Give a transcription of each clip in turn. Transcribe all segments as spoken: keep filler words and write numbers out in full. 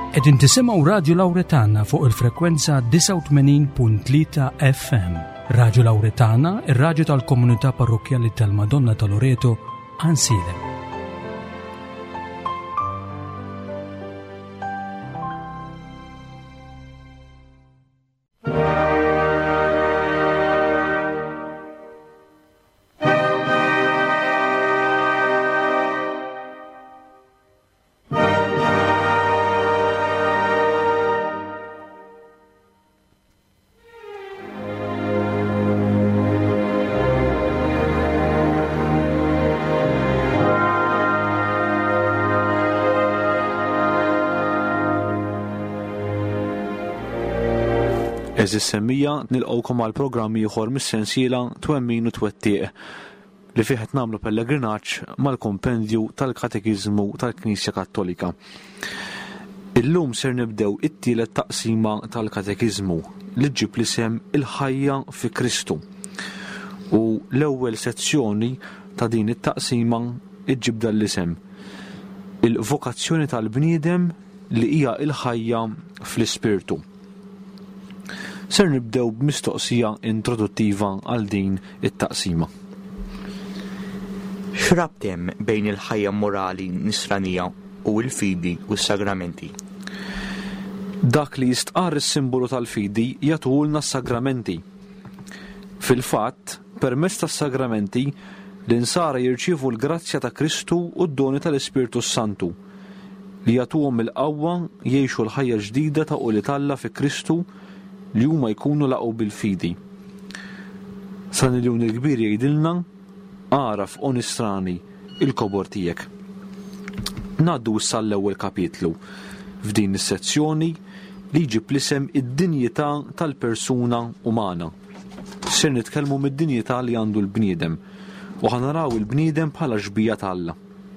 Qegħdin tisimgħu Radio Lawretana fuq il-frekwenza tisa' u tmenin punt tlieta F M. Radio Lawretana, ir-radju tal-Komunità Parrokjali tal-Madonna ta' Loreto, Ansile. Eżis semmija nilqgħukom għal programm ieħor mis-sensiela Twemmin u Twettieq li fih qed nagħmlu pellegrinaġġ mal-kompendju tal-Katekiżmu tal-Knisja Kattolika. Illum ser nibdew it-tielet taqsima tal-Katekiżmu li ġġib l-isem Il-ħajja fi Kristu. U l-ewwel sezzjoni ta' din it-taqsima iġġib dan l-isem Il-vokazzjoni tal-bniedem li hija il-ħajja fl-Ispirtu. Ser nibdew b'mistoqsija introduttiva għal din it-taqsima. X'rabt hemm bejn il-ħajja morali nisranija u l-fidi u s-sagramenti? Dak li jistqar is-simbolu tal-fidi jagħtulna s-sagramenti. Fil-fatt, permezz tas-sagramenti l-insara jirċievu l-grazzja ta' Kristu u d-doni tal-Ispirtu Santu li jagħtuhom il-qawwa jgħixu l-ħajja ġdida ta' quli Alla fi Kristu li huma jkunu laqgħu bil-fidi. San il-jum il-kbir jgħidilna għaraf u nisrani il-kobor tiegħek. Ngħaddu issa l-ewwel kapitlu f'din is-sezzjoni li jġib l-isem id-dinjità tal-persuna umana. Ser nitkellmu mid-dinjità li għandu l-bniedem u ħanaraw il-bniedem bħala ġbija ta' Alla.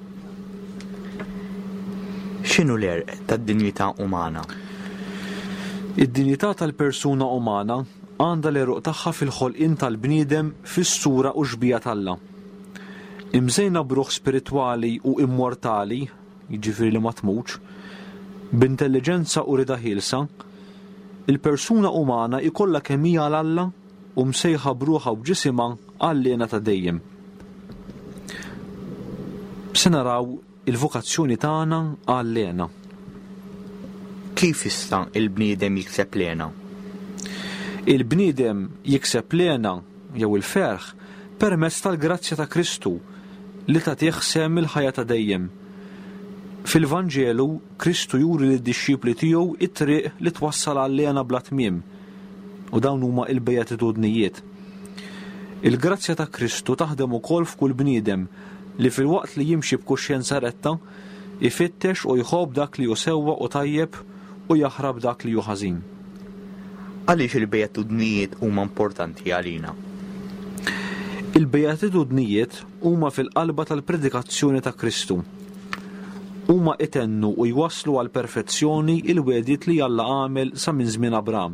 X'inhu l-erq tad-dinjità umana? Id-dinjità tal-persuna umana għandha l-eruq tagħha fil-ħolqien tal-bniedem fis-sura u xbija tal-Alla. Imżejna b'ruħ spiritwali u immortali, jiġifieri li ma tmutx, b'intelliġenza u rida ħielsa, il-persuna umana ikollha kemm hija l-Alla u msejħa b'ruħha u b'ġisimha għall-għena ta' dejjem. Se naraw il-vokazzjoni tagħna għall-għena. Kif jista' il-bniedem jikseb l-għena? Il-bniedem jikseb l-għena jew il-ferħ permezz tal-grazzja ta' Kristu li tagħtih sehem il-ħajja ta' dejjem. Fil-Vanġelu Kristu juri lid-dixxipli tiegħu it-triq li twassal għall-għena bla tmiem u dawn huma l-bejatitudnijiet. Il-grazzja ta' Kristu taħdem ukoll f'kull bniedem li fil-waqt li jimxi b'kuxjenza retta ifittex u jħobb dak li hu sewwa u tajjeb u jaħrab dak li hu ħażin. Għaliex il-bejatitudnijiet huma importanti għalina? Il-bejatitudnijiet huma fil-qalba tal-predikazzjoni ta' Kristu. Huma itennu u jwasslu għal perfezzjoni il-wedjiet li Alla għamel sa minn żmien Abraham.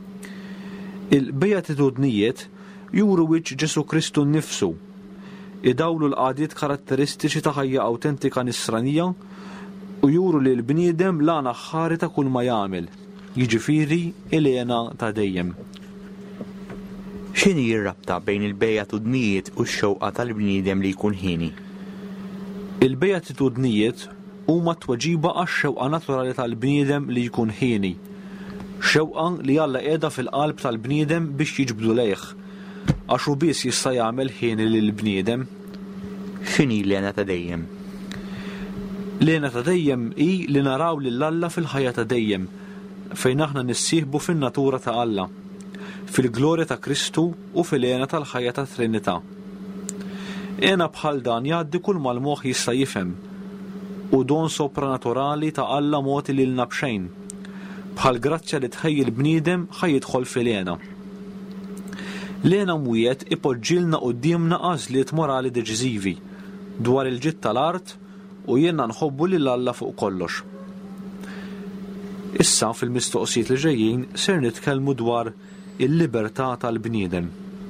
Il-bejatitudnijiet juru wiċċ Ġesu Kristu nnifsu, idawlu l-qadiet karatteristiċi ta' ħajja awtentika nisranija u juru li l-bniedem l-għana ħħari ta' kull ma jagħmel, jiġifieri il-għena ta' dejjem. X'inhi r-rabta bejn il-bejatitudnijiet u x-xewqa tal-bniedem li jkun ħieni? Il-bejatitudnijiet huma tweġiba għax-xewqa naturali tal-bniedem li jkun ħieni. Xewqa li Alla qiegħda fil-qalb tal-bniedem biex jiġbdu lejh, għax hu biss jista' jagħmel ħieni lill-bniedem. X'inhi l-għena ta' dejjem? L-għena ta' dejjem hi li naraw lil Alla fil-ħajja ta' dejjem fejn aħna nissieħbu fin-natura ta' Alla, fil-glorja ta' Kristu u fil-għena tal-ħajja ta' Trinità. Għena bħal dan jgħaddi kull ma l-moħħ jista' jifhem u don sopranaturali ta' Alla moti lilna b'xejn, bħal grazzja li tħejji l-bniedem ħajjidħol fil-għena. L-għena mwiet ipoġġilna qudiemna għażliet morali deċiżivi dwar il-ġid tal-art u jenna nħobbu lil Alla fuq kollox. Issa fil-mistoqsijiet li ġejjin ser nitkellmu dwar il-libertà tal-bniedem.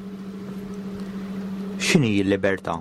X'inhi l-libertà?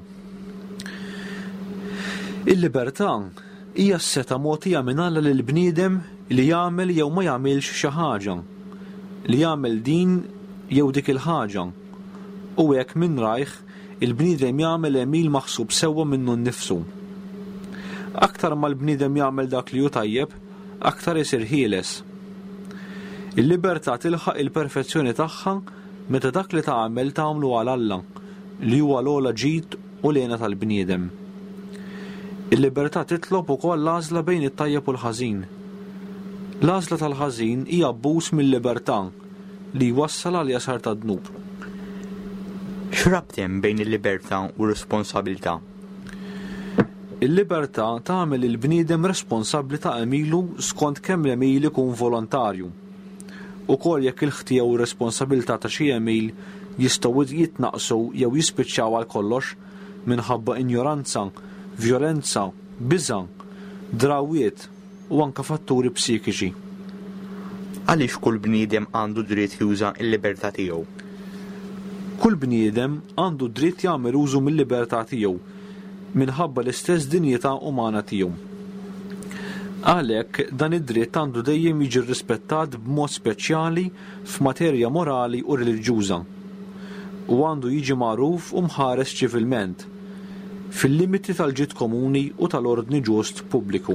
Il-libertà hija s-seta mogħtija minn Alla lill bniedem li jagħmel jew ma jagħmilx xi ħaġa, li jagħmel din jew dik il-ħaġa. U hekk minn rajh il-bniedem jagħmel emil maħsub sewwa minnu nnifsu. Aktar ma l-bniedem jagħmel dak li hu tajjeb, aktar isir ħieles. Il-libertà tilħaq il-perfezzjoni tagħha meta dak li tagħmel tagħmlu għal Alla li huwa l-ogħla ġid u lejna tal-bniedem. Il-libertà titlob ukoll l-għażla bejn it-tajjeb u l-ħażin. L-għażla tal-ħażin hija abbuż mill-libertà li jwassal għal jasar tad-dnub. X'rabt hemm bejn il-libertà u r-responsabbiltà? Il-libertà tagħmel il-bniedem responsabbli ta' emilu skont kemm l-emil ikun volontarju. Ukoll jekk il-ħtija u r-responsabbiltà ta' xi emil jistgħu jitnaqsu jew jispiċċaw għal kollox minħabba injoranza, vjolenza, biża', drawiet u anke fatturi psikiċi. Għaliex kull bniedem għandu dritt juża l-libertà tiegħu? Kull bniedem għandu dritt jagħmel użu mill-libertà tiegħu minħabba l-istess dinjità umana tiegħu. Għalhekk dan id-dritt għandu dejjem jiġi rrispettat b'mod speċjali f'materja morali u reliġjuża u għandu jiġi magħruf u mħares ċivilment fil-limiti tal-ġid komuni u tal-ordni ġust pubbliku.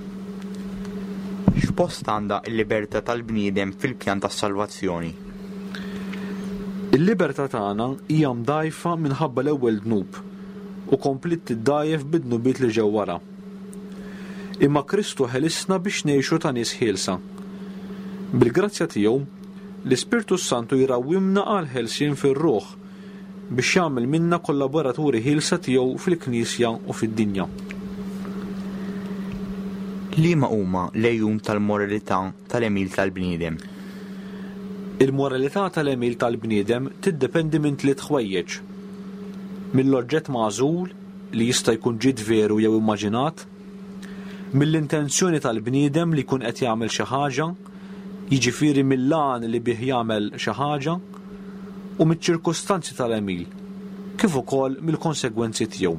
X'post għandha l-libertà tal-bniedem fil-pjan tas-salvazzjoni? Il-libertà tagħna hija mdajfa minħabba l-ewwel dnub u komplit tiddajjef bid-dnubiet li ġew wara. Imma Kristu ħelisna biex ngħixu ta' nies ħielsa. Bil-grazzja tiegħu, l-Ispirtu Santu jrawwimna għal ħelsien fir-ruħ biex jagħmel minna kollaboraturi ħielsa tiegħu fil-Knisja u fid-dinja. Liema huma l-għejjun tal-moralità tal-emil tal-bniedem? Il-moralità tal-emil tal-bniedem tiddependi minn tliet ħwejjeġ. Mill-oġġett magħżul li jista' jkun ġid veru jew immaġinat, mill-intenzjoni tal-bniedem li jkun qed jagħmel xi ħaġa, jiġifieri mill-għan li bih jagħmel xi ħaġa, u miċ-ċirkustanzi tal-emil, kif ukoll mill-konsegwenzi tiegħu.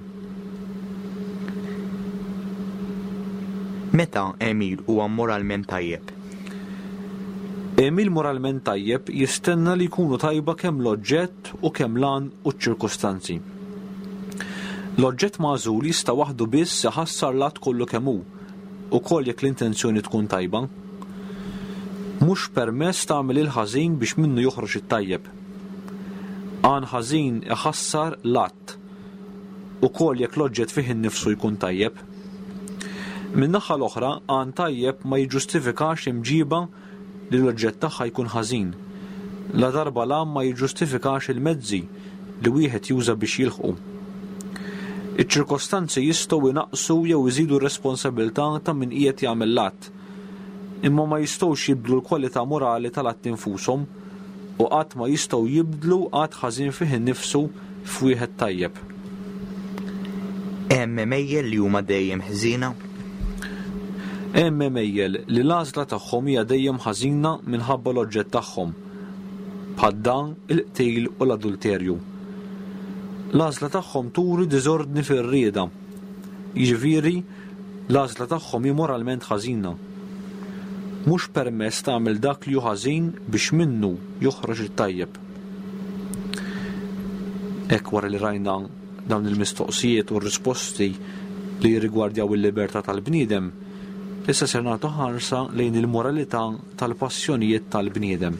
Meta emil huwa moralment tajjeb? Emil moralment tajjeb jistenna li jkunu tajba kemm l-oġġett u kemm l-għan u ċ-ċirkustanzi. L-oġġett magħżul jista' waħdu biss iħassar lat kollu kemm hu, ukoll jekk l-intenzjoni tkun tajba. Mhux permess tagħmel il-ħażin biex minnu joħroġ it-tajjeb. Għan ħażin iħassar lat, ukoll jekk l-oġġett fih innifsu jkun tajjeb. Min-naħa l-oħra għan tajjeb ma jiġġustifikax imġiba li l-oġġett tagħha jkun ħażin. La darba l-għam ma jiġġustifikax il-mezzi li wieħed juża biex jilħqu. Iċ-ċirkostanzi jistgħu jnaqsu jew iżidu r-responsabbiltà ta' min qiegħed jagħmel l-att, imma ma jistgħux jibdlu l-kwalità morali tal-att infushom u qatt ma jistgħu jibdlu qatt ħażin fih innifsu f'wieħed tajjeb. Hemm mejjel li huma dejjem ħżiena? Hemm mejjel li l-għażla tagħhom hija dejjem ħażina minħabba l-oġġett tagħhom, bħad-dan, il-qtil u l-adulterju. L-għażla tagħhom turi diżordni fir-rieda, jiġifieri l-għażla tagħhom hi moralment ħażina. Mhux permess tagħmel dak li hu ħażin biex minnu joħroġ it-tajjeb. Hekk wara li rajna dawn il-mistoqsijiet u r-risposti li jirrigwardjaw il-libertà tal-bniedem, issa ser nagħtu ħarsa lejn il-moralità tal-passjonijiet tal-bniedem.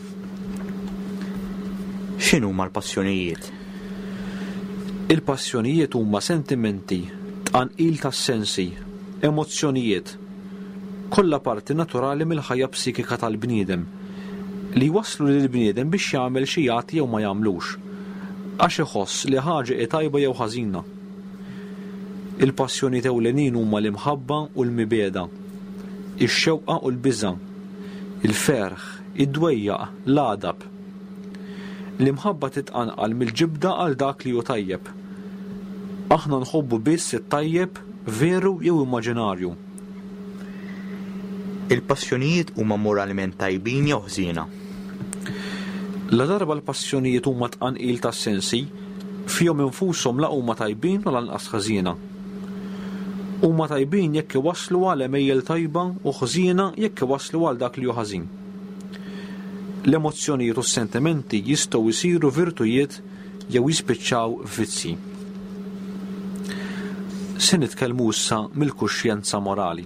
X'inhuma l-passjonijiet? Il-passjonijiet huma sentimenti, tqanqil tas-sensi, emozzjonijiet, kollha parti naturali mill-ħajja psikika tal-bniedem li waslu lill-bniedem biex jagħmel xi jagħti jew ma jagħmlux għax iħoss li ħaġa hi tajba jew ħażina. Il-passjonijiet ewlenin huma l-imħabba u l-mibeda, ix-xewqa u l-biża', il-ferħ, id-dwejjaq, l-għadab. L-imħabba titqanqal mill-ġibda għal dak li hu tajjeb. Aħna nħobbu biss it-tajjeb veru jew immaġinarju. Il-passjonijiet huma moralment tajbin jew ħżiena? La darba l-passjonijiet huma tqanqil tas-sensi, fihom infushom la huma tajbin u lanqas ħażiena. huma tajbin jekk iwasslu għal emejjel tajba u ħżiena jekk iwasslu għal dak li hu ħażin. L-emozzjonijiet u s-sentimenti jistgħu jsiru virtujiet jew jispiċċaw vizzi. Se nitkellmu issa mill-kuxjenza morali.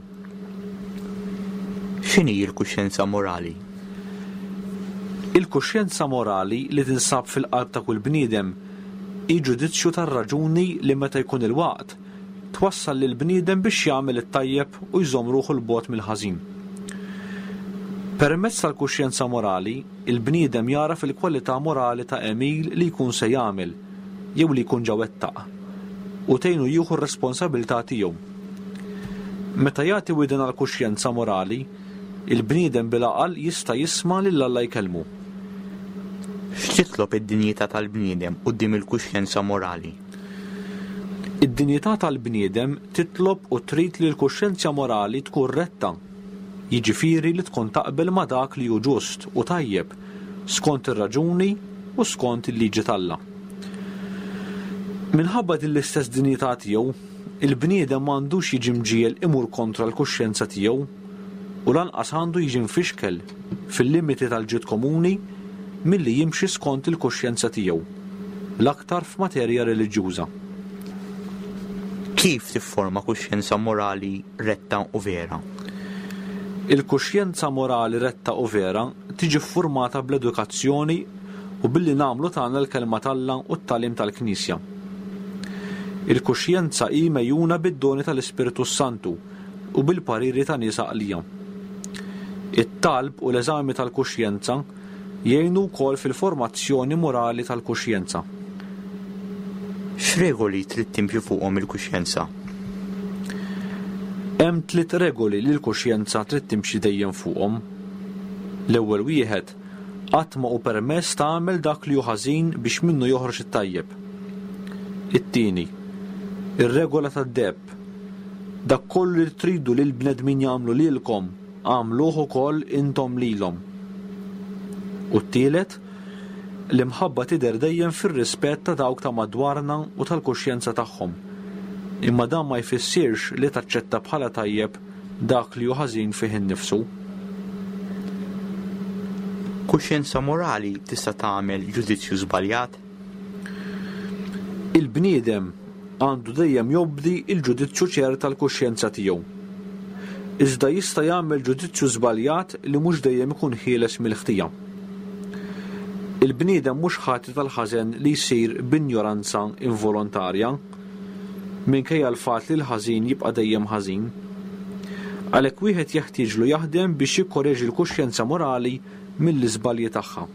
X'inhi l-kuxjenza morali? Il-kuxjenza morali li tinsab fil-qalb ta' kull bniedem hi ġudizzju tar-raġuni li meta jkun il-waqt twassal lil bniedem biex jagħmel it-tajjeb u jżomm ruħu l-bogħod mill-ħażin. Permezz tal-kuxjenza morali, il-bniedem jara fil-kwalità morali ta' Emil li jkun se jagħmel jew li jkun ġew wettaq u tgħinu jieħu r-responsabbiltà tiegħu. Meta jagħti widien għall-kuxjenza morali, il-bniedem bil-aqal jista' jisma' lil Alla jkellmu. X'titlob id-dinjità tal-bniedem quddiem il-kuxjenza morali? Id-dinjità tal-bniedem titlob u trid li l-kuxjenza morali tkun retta, jiġifieri li tkun taqbel ma' dak li hu ġust u tajjeb skont ir-raġuni u skont il-liġi tal-Alla. Minħabba din l-istess dinjità tiegħu, il-bniedem m'għandux jiġi mġiel imur kontra l-kuxjenza tiegħu u lanqas għandu jiġi mfixkel fil-limiti tal-ġid komuni milli jimxi skont il-kuxjenza tiegħu, l-aktar f'materja reliġjuża. Kif tifforma kuxjenza morali retta u vera? Il-kuxjenza morali retta u vera tiġi ffurmata bl-edukazzjoni u billi nagħmlu tagħna l-kelma tal-Alla u t-tagħlim tal-Knisja. Il-kuxjenza hi mejjuna bid-doni tal-Ispiritu Santu u bil-pariri ta' nies għaqlija. It-talb u l-eżami tal-kuxjenza jgħinu wkoll fil-formazzjoni morali tal-kuxjenza. X'regoli trid timpju fuqhom il-kuxjenza? Hemm tliet regoli li l-kuxjenza trid timxi dejjem fuqhom. L-ewwel wieħed qatt ma hu permess tagħmel dak li hu ħażin biex minnu joħroġ it-tajjeb. It-tieni, ir-regola tad-debb. Dak kollu li tridu li l-bnedmin jagħmlu lilkom għamluh ukoll intom lilhom. U t-tielet, l-imħabba tidher dejjem fir-rispett ta' dawk ta' madwarna u tal-kuxjenza tagħhom. Imma dan ma jfissirx li taċċetta bħala tajjeb dak li hu ħażin fih innifsu. Kuxjenza morali tista' tagħmel ġudizzju żbaljat? Il-bniedem għandu dejjem jobdi il-ġudizzju ċert tal-kuxjenza tiegħu. Iżda jista' jagħmel ġudizzju żbaljat li mhux dejjem ikun ħieles mill-ħtija. Il-bniedem mhux ħati tal-ħażen li jsir b'injoranza involontarja minkejja l-fatt li l-ħażin jibqa' dejjem ħażin. Għalhekk wieħed jeħtieġlu jaħdem biex jikkoreġi l-kuxjenza morali mill-iżbalji tagħha.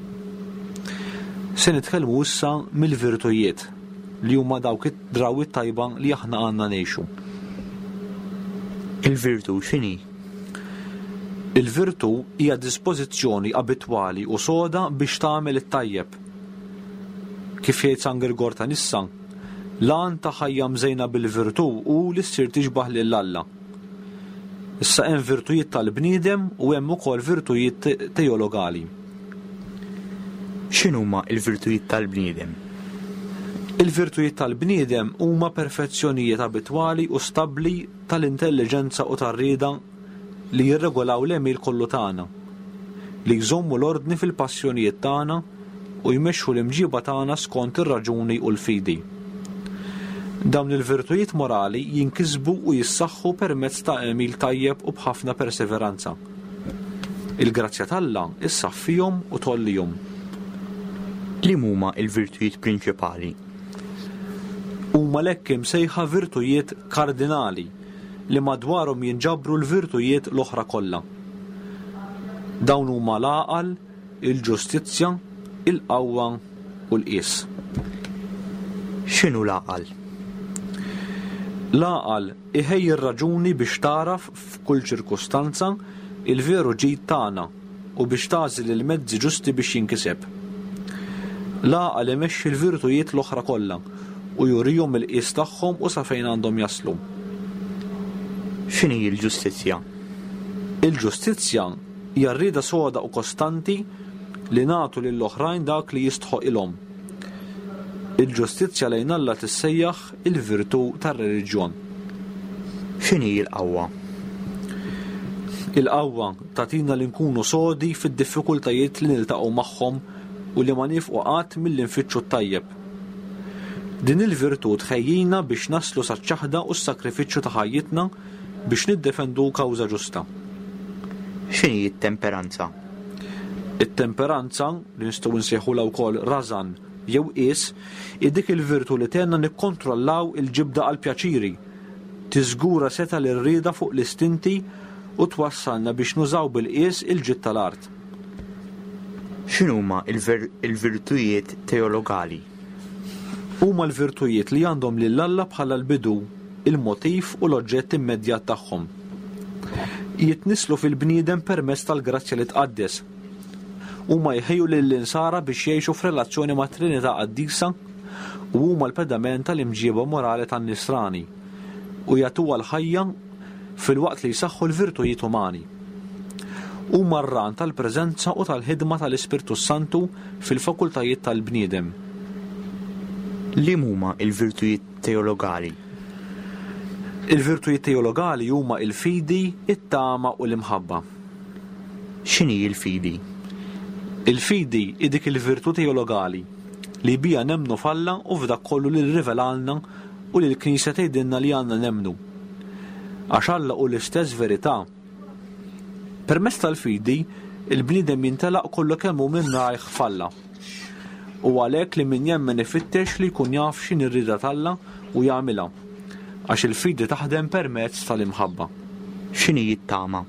Se nitkellmu issa mill-virtujiet li huma dawk id-drawwiet tajba li aħna għandna ngħixu. Il-virtu x'inhi? Il-virtu hija dispożizzjoni abitwali u soda biex tagħmel it-tajjeb. Kif jgħid San Grigor ta' Nissa, l-għan ta' ħajja mżejna bil-virtu u li ssir tixbaħ lil Alla. Issa hemm virtujiet tal-bniedem u hemm ukoll virtujiet teologali. X'inhuma l-virtujiet tal-bniedem? Il-virtujiet tal-bniedem huma perfezzjonijiet abitwali u stabbli tal-intelliġenza u tar-rieda li jirregolaw l-emil kollu tagħna, li jżommu l-ordni fil-passjonijiet tagħna u jmexxu l-imġiba tagħna skont ir-raġuni u l-fidi. Dawn il-virtujiet morali jinkisbu u jissaħħu permezz ta' emil tajjeb u b'ħafna perseveranza. Il-grazzja tal-Alla issaffihom u tollihom. Li huma l-virtujiet prinċipali? Huma l-hekk imsejħa virtujiet kardinali li madwarhom jinġabru l-virtujiet l-oħra kollha. Dawn huma l-għaqal, il-ġustizzja, il-qawwa u l-qies. X'inhu l-għaqal? L-għaqal iħejji r-raġuni biex taraf f'kull ċirkustanza il-veru ġid tagħna u biex tagħżel il-mezzi ġusti biex jinkiseb. L-għaqal imexxi l-virtujiet l-oħra kollha u jurihom il-qies tagħhom u sa fejn għandhom jaslu. X'inhi l-ġustizzja? Il-ġustizzja hija rrieda soda u kostanti li nagħtu lill-oħrajn dak li jistħoq ilhom. Il-ġustizzja lejn Alla tissejjaħ il-virtu tar-reliġjon. X'inhi l-qawwa? Il-qawwa tagħtina li nkunu sodi fid-diffikultajiet li niltaqgħu magħhom u li ma nifqu qatt milli nfittxu t-tajjeb. Din il-virtu tħejjina biex naslu saċ-ċaħda u s-sakrifiċċju ta' ħajjitna biex niddefendu kawża ġusta. X'inhi t-temperanza? It-temperanza li nistgħu nsejħulha wkoll rażan jew qies hi dik il-virtu li tenna nikkontrollaw il-ġibda għal pjaċiri, tiżgura seta' l-irrieda fuq l-istinti u twassalna biex nużaw bil-qies il-ġid tal-art. X'inhuma l-virtujiet teologali? Huma l-virtujiet li għandhom lil Alla bħala l-bidu, il-motiv u l-oġġett immedjat tagħhom. Jitnislu fil-bniedem permezz tal-grazzja li tqaddes. Huma jħejju lill-insara biex jgħixu f'relazzjoni ma' Trinità qaddisa u huma l-pedament tal-imġieba morali tan-nisrani u jagħtuha l-ħajja fil-waqt li jsaħħu l-virtujiet umani. Huma r-ran tal-preżenza u tal-ħidma tal-Ispirtu Santu fil-fakultajiet tal-bniedem. Liema huma l-virtujiet teologali? Il-virtujiet teologali huma il-fidi, it-tama u l-imħabba. X'inhi l-fidi? Il-fidi hi dik il-virtu teologali li bija nemnu f'Alla u f'dak kollu li rrivelalna u li l-Knisja tgħidilna li għandna nemnu. Għax Alla hu l-istess verità. Permezz tal-fidi, il-bniedem jintelaq kollu kemm hu minn rajħ f'Alla. U għalhekk li min jemmen ifittex li jkun jaf x'inhi r-rieda tal-Alla u jagħmilha. Għax il-fidi taħdem permezz tal-imħabba. X'inhi t-tama?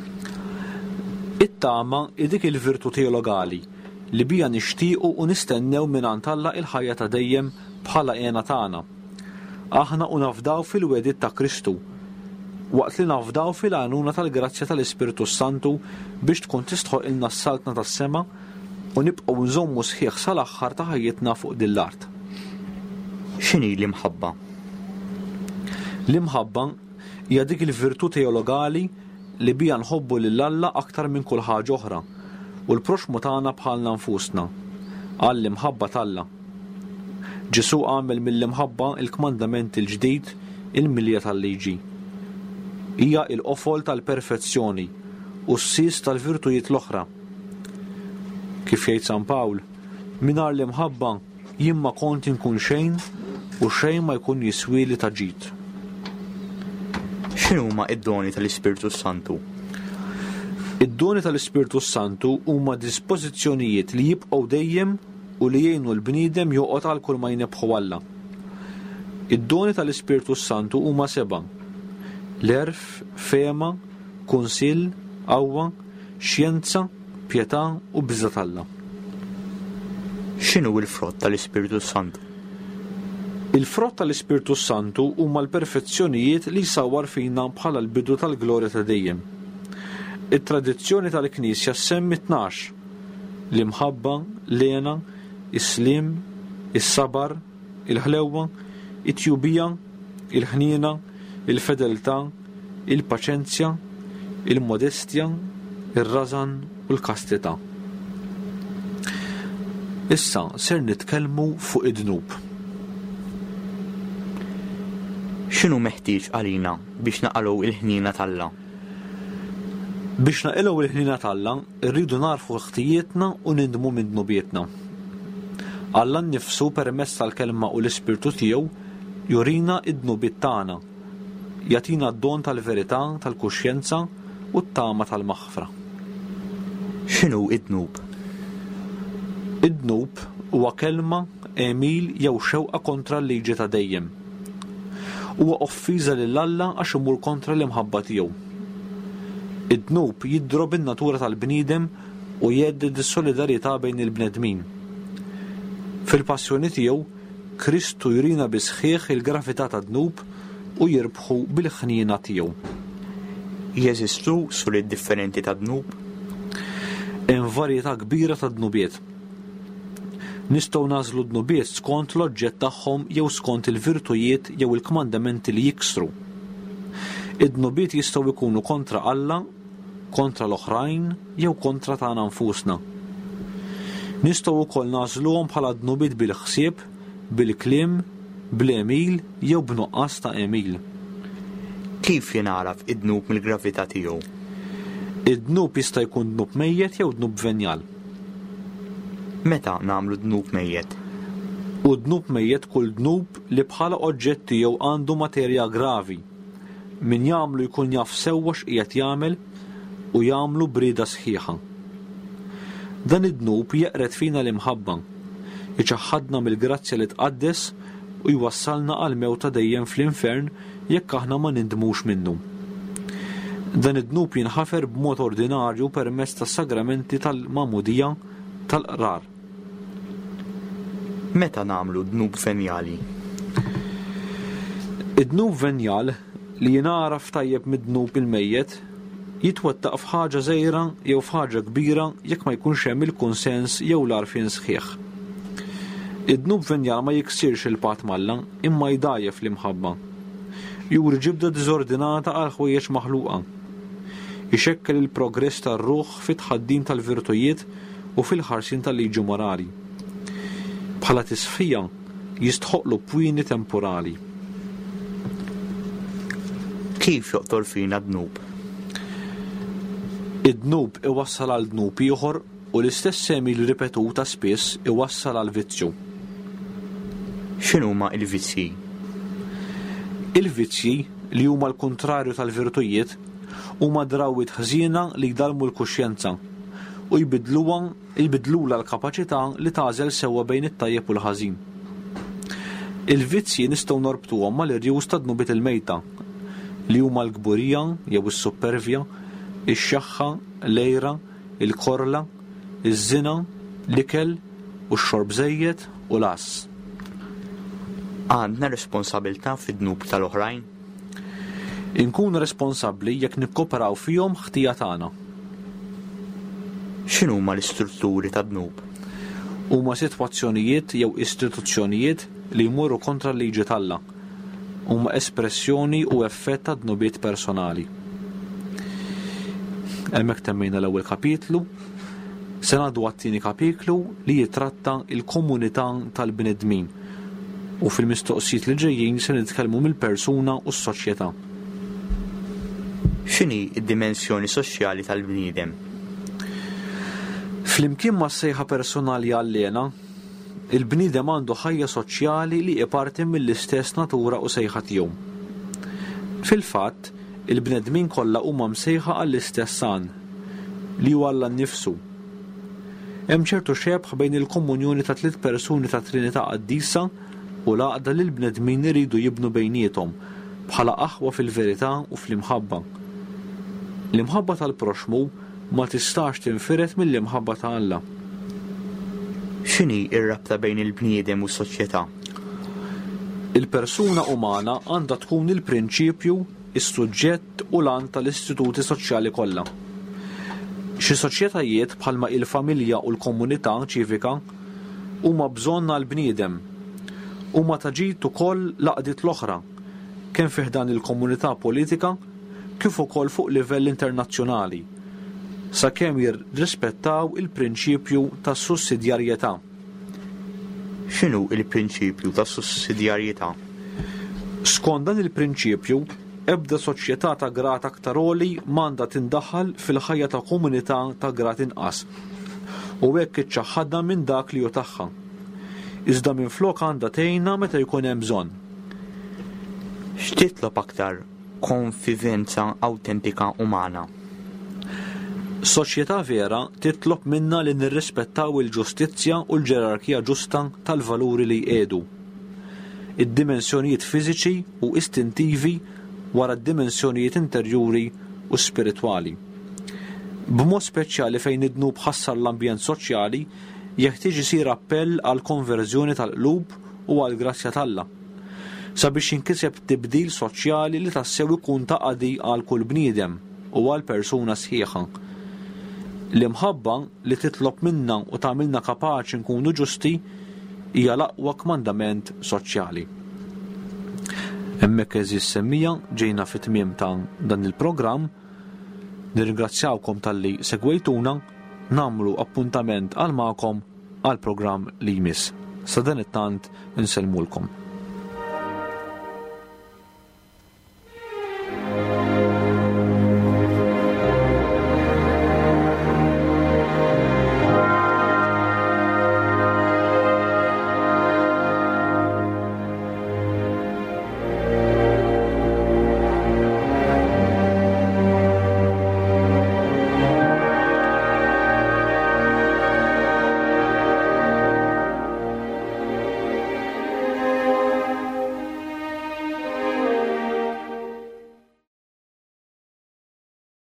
It-tama hi dik il-virtu teologali li bija nixtiequ u nistennew mingħand Alla il-ħajja ta' dejjem bħala għena tagħna. Aħna u nafdaw fil-wedid ta' Kristu, waqt li nafdaw fil-għanuna tal-grazzja tal-Ispirtu Santu biex tkun tistħoq ilna s-saltna tas-sema u nibqgħu nżommu sħiħ sal-aħħar ta' ħajjitna fuq din l-art. X'inhi l-imħabba? L-imħabba hija dik il-virtu teologali li bija nħobbu lil Alla aktar minn kull ħaġa oħra u l-proxmu tagħna bħalna nfusna għall-imħabba tal-Alla. Ġesu għamel mill-imħabba il-kmandament il-ġdid il-milja tal-liġi. Hija l-qofol tal-perfezzjoni u s-sis tal-virtujiet l-oħra. Kif jgħid San Pawl, mingħajr l-imħabba jien ma kont inkun xejn u xejn ma jkun jiswieli ta' ġid. X'inhuma id-doni tal-Ispirtu Santu? Id-doni tal-Ispirtu Santu huma dispożizzjonijiet li jibqgħu dejjem u li jgħinu l-bniedem joqgħod għal kull ma jnebħu Alla. Id-doni tal-Ispirtu Santu huma seba': l-erf, fehma, kunsill, qawwa, xjenza, pjetà u biża' tal-Alla. X'inhu l-frott tal-Ispirtu Santu? Il-frott tal-Ispirtu Santu huma l-perfezzjonijiet li jsawwar fina bħala l-bidu tal-glorja ta' dejjem. It-tradizzjoni tal-Knisja semmi tnax: l-imħabba, l-għena, is-slim, is-sabar, il-ħlewwa, it-tjubija, il-ħniena, il-fedeltà, il-paċenzja, il-modestja, ir-rażan u l-kastità. Issa ser nitkellmu fuq id-dnub. X'inhu meħtieġ għalina biex naqalgħu il-ħniena tal-Alla? Biex naqilgħu il-ħniena tal-Alla, rridu narfu ħtijietna u nindmu minn dnubietna. Alla nnifsu permezz tal-kelma u l-Ispirtu tiegħu jurina id-dnubiet tagħna, jagħtina d-don tal-verità, tal-kuxjenza u t-tama tal-maħfra. X'inhu id-dnub? Id-dnub huwa kelma, emil jew xewqa kontra l-liġi ta' dejjem. Huwa offiża lil Alla għax imur kontra l-imħabba tiegħu. Id-dnub jidrob in-natura tal-bniedem u jedded is-solidarjetà bejn il-bnedmin. Fil-passjoni tiegħu, Kristu jurina bi sħiħ il-gravità tad-dnub u jirbħu bil-ħniena tiegħu. Jeżistu suliet differenti ta' dnub? Hemm varjetà kbira ta' dnubiet. Nistgħu nażlu dnubiet skont l-oġġett tagħhom jew skont il-virtujiet jew il-kmandamenti li jiksru. Id-dnubiet jistgħu jkunu kontra Alla, kontra l-oħrajn jew kontra tagħna nfusna. Nistgħu wkoll nażluhom bħala dnubiet bil-ħsieb, bil-kliem, bl-emil jew b'nuqqas ta' emil. Kif jingħaraf id-dnub mill-gravità tiegħu? Id-dnub jista' jkun dnub mejjed jew dnub venjal. Meta nagħmlu dnub mejjed? U dnub mejjed kull dnub li bħala oġġett tiegħu għandu materja gravi. Min jagħmlu jkun jaf sewwa x'qiegħed jagħmel u jagħmlu brieda sħiħa. Dan id-dnub jeqret fina l-imħabba, jiċaħħadna mill-grazzja li tqaddes u jwassalna għal mewta dejjem fl-infern jekk aħna ma nindmux minnu. Dan id-dnub jinħafer b'mod ordinarju permezz tas-sagramenti tal-magħmudija tal-qrar. Meta nagħmlu dnub venjali? Id-dnub venjal li jingħaraf tajjeb mid-dnub il-mejjed jitwettaq f'ħaġa żgħira jew f'ħaġa kbira jekk ma jkunx hemm il-kunsens jew l-għarfien sħiħ. Id-dnub venjal ma jiksirx il-pat malla imma jdajjef l-imħabba. Juri ġibda diżordinata għal ħwejjeġ maħluqa. Ixekkel il-progress tar-ruħ fit-tħaddim tal-virtujiet u fil-ħarsien tal-liġi morali. Bħala tisfija jistħoqlu pwini temporali. Kif joqtol fina dnub? Id-dnub iwassal għal dnub ieħor u l-istess semi li ripetuta spiss iwassal għal vizzju. X'inhuma l-vizzji? Il-vizzji li huma l-kontrarju tal-virtujiet huma drawwiet ħżiena li jdalmu l-kuxjenza u jbidluha jbidlula l-kapaċità li tażel sewwa bejn it-tajjeb u l-ħażin. Il-vizzji nistgħu norbtuhom mal-irjuż ta' dnubiet il-mejta li huma l-gburija jew is-supervja, ix-xaħħa, l-lejra, il-korla, iż-żina, l-ikel u x-xorb żejjed u l-għass. Għandna responsabbiltà fid-dnub tal-oħrajn? Inkunu responsabbli jekk nikkoperaw fihom ħtija tagħna. X'inhuma l-istrutturi ta' dnub? Huma sitwazzjonijiet jew istituzzjonijiet li jmorru kontra l-liġi tal-Alla. Huma espressjoni u effett ta' dnubiet personali. Hemmhekk temmejna l-ewwel kapitlu, se ngħaddu għat-tieni kapitlu li jitratta l-komunità tal-bnedmin u fil-mistoqsijiet li ġejjin se nitkellmu mill-persuna u s-soċjetà. X'inhi d-dimensjoni soċjali tal-bniedem? Flimkien ma' sejħa personali għallena, il-bniedem għandu ħajja soċjali li iparti mill-istess natura u sejħa tiegħu. Fil-fatt, il-bnedmin kollha huma msejħa għall-istess għan li huwa Alla nnifsu. Hemm ċertu xebħ bejn il-komunjoni ta' tliet persuni ta' Trinità Qaddisa u l-għaqda li l-bnedmin iridu jibnu bejniethom bħala aħwa fil-verità u fl-imħabba. L-imħabba tal-proxmu ma tistax tinfiret mill-imħabba ta' Alla. X'inhi r-rabta bejn il-bniedem u s-soċjetà? Il-persuna umana għandha tkun il-prinċipju, is-suġġett u l-għan tal-istituti soċjali kollha. Xi soċjetajiet bħalma il-familja u l-komunità ċivika huma bżonn għall-bniedem huma taġid ukoll laqdiet l-oħra kemm fih dan il-komunità politika kif ukoll fuq livell internazzjonali sakemm jirrispettaw il-prinċipju tas-sussidjarjetà. X'inhu il-prinċipju tas-sussidjarjetà? Skont dan il-prinċipju, ebda soċjetà ta' grat aktar għoli m'għandha tindaħħal fil-ħajja ta' komunità ta' grat inqas. U hekk iċċaħħadha minn dak li hu tagħha. Iżda minflok għandha tgħinna meta jkun hemm bżonn. X'titlob aktar konvivenza awtentika umana? Soċjetà vera titlob minna li nirrispettaw il-ġustizzja u l-ġerarkija ġusta tal-valuri li jqiedu. Id-dimensjonijiet fiżiċi u istintivi wara d-dimensjonijiet interjuri u spiritwali. B'mod speċjali fejn id-dnub ħassar l-ambjent soċjali jeħtieġ isir appell għal konverżjoni tal-qlub u għal grazzja tal-Alla sabiex jinkiseb tibdil soċjali li tassew ikun ta' qadi għal kull bniedem u għal persuna sħiħa. L-imħabba li titlob minna u tagħmilna kapaċi nkunu ġusti hija l-aqwa kmandament soċjali. Hemmhekk eżis semmija ġejna fit-tmiem ta' dan il-programm. Nirringrazzjawkom talli segwejtuna, nagħmlu appuntament għal magħkom għal programm li jmiss. Sa dan it-tant insellmulkom.